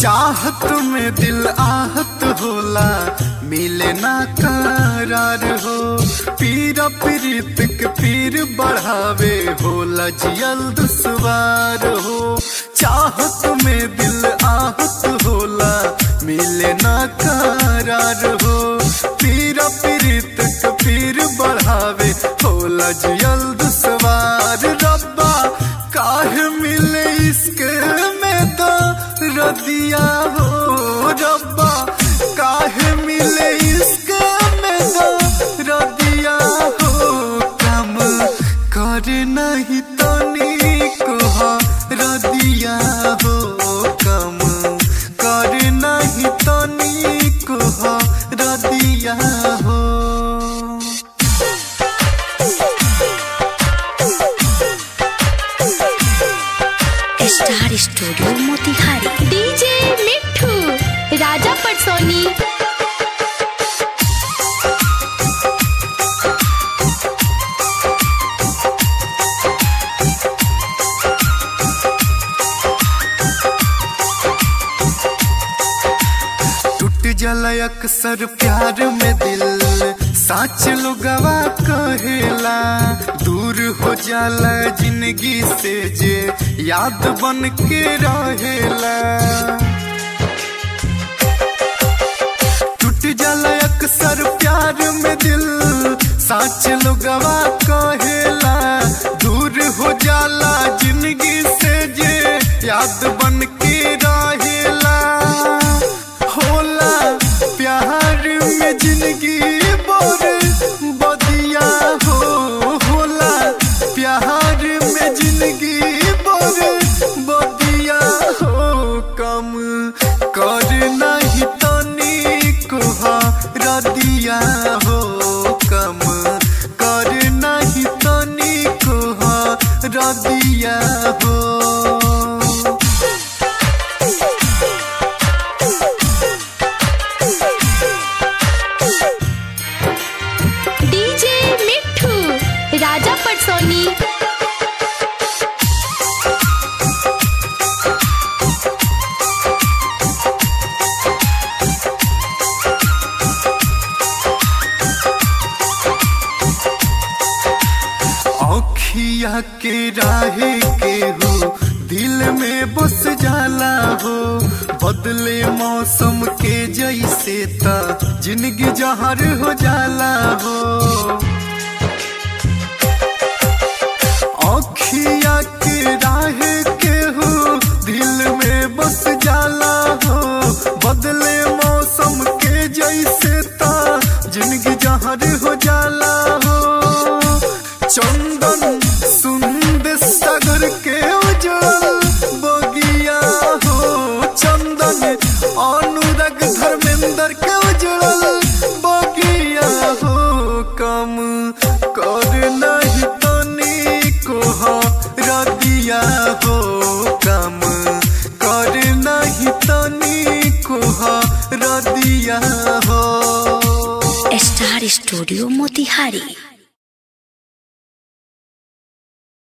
चाहत में दिल आहत होला, मिले ना करार हो। पीरा पीरित के पीर बढ़ावे, होला जियल दुश्वार हो। चाहत में दिल आहत होला, मिले ना करार हो। पीरा पीरित के पीर बढ़ावे, होला जियल दुश्वार। रब्बा काहे मिले इसके में तो रदिया हो, रब्बा काहे मिले इसके में तो रदिया हो। कम कर नहीं तनी को रदिया हो, कम कर नहीं तनी को रदिया हो। Star studio Motihari. DJ Mithu Raja Patsoni. टूट जाला अक्सर प्यार में दिल, साच लोगवा कहेला। दूर हो जाला जिंदगी से जे याद बन के रहेला। टूट जाला अक्सर प्यार में दिल, साच लोगवा कहेला। दूर हो जाला जिंदगी से जे याद बन के रहेला। होला प्यार में जिंदगी बोर बदिया हो, होला प्यार में जिंदगी बोर बदिया हो। कम कर नहीं तनी को रदिया हो, कम कर नहीं तनी को रदिया हो। डीजे मिठू राजा पटसोनी। औखिया के राहे के हो, दिल में बस जाला हो। बदले मौसम के जैसे ता जिंदगी जहर हो जाला हो। औखिया के राहे के हो, दिल में बस जाला हो। बदले मौसम के जैसे ता जिंदगी जहर हो जाला हो। चंदन सुंदर सागर के उजल बगिया हो, चंदन अनुराग धर्मेंद्र के उजल बगिया हो। कम कर नहीं तनी को रदिया हो, कम कर नहीं तनी को रदिया हो। Star studio Motihari.